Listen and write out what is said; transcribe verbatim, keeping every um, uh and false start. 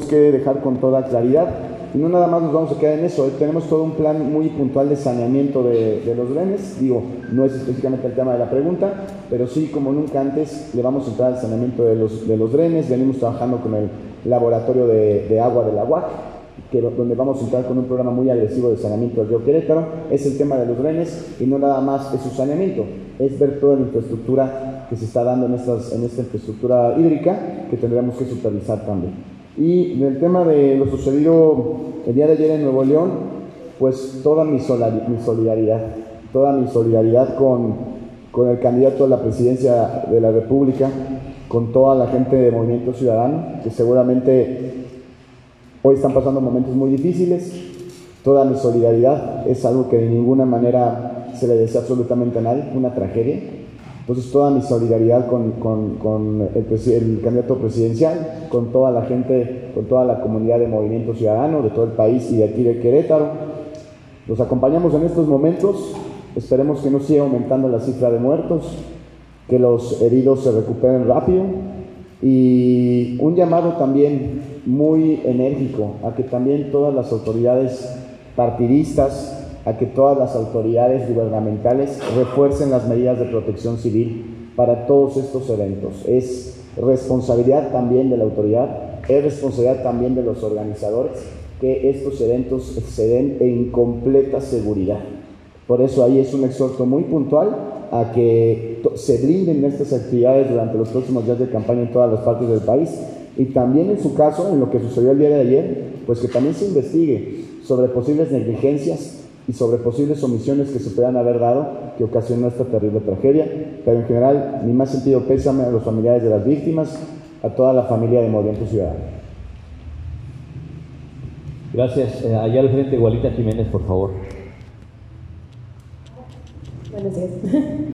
que dejar con toda claridad. Y no nada más nos vamos a quedar en eso, ¿eh? Tenemos todo un plan muy puntual de saneamiento de, de los drenes. Digo, no es específicamente el tema de la pregunta, pero sí, como nunca antes, le vamos a entrar al saneamiento de los, de los drenes. Venimos trabajando con el laboratorio de, de agua de la U A C, que, donde vamos a entrar con un programa muy agresivo de saneamiento del río Querétaro. Es el tema de los drenes y no nada más es su saneamiento, es ver toda la infraestructura que se está dando en, estas, en esta infraestructura hídrica que tendremos que supervisar también. Y en el tema de lo sucedido el día de ayer en Nuevo León, pues toda mi, mi solidaridad, toda mi solidaridad con, con el candidato a la presidencia de la República, con toda la gente de Movimiento Ciudadano, que seguramente hoy están pasando momentos muy difíciles. Toda mi solidaridad, es algo que de ninguna manera se le desea absolutamente a nadie, una tragedia. Entonces toda mi solidaridad con, con, con el, el candidato presidencial, con toda la gente, con toda la comunidad de Movimiento Ciudadano, de todo el país y de aquí de Querétaro. Los acompañamos en estos momentos, esperemos que no siga aumentando la cifra de muertos, que los heridos se recuperen rápido, y un llamado también muy enérgico a que también todas las autoridades partidistas, a que todas las autoridades gubernamentales refuercen las medidas de protección civil para todos estos eventos. Es responsabilidad también de la autoridad, es responsabilidad también de los organizadores que estos eventos se den en completa seguridad. Por eso ahí es un exhorto muy puntual a que se blinden estas actividades durante los próximos días de campaña en todas las partes del país, y también en su caso, en lo que sucedió el día de ayer, pues que también se investigue sobre posibles negligencias y sobre posibles omisiones que se puedan haber dado que ocasionó esta terrible tragedia. Pero en general, mi más sentido pésame a los familiares de las víctimas, a toda la familia de Movimiento Ciudadano. Gracias. Eh, allá al frente, Gualita Jiménez, por favor. Buenos días.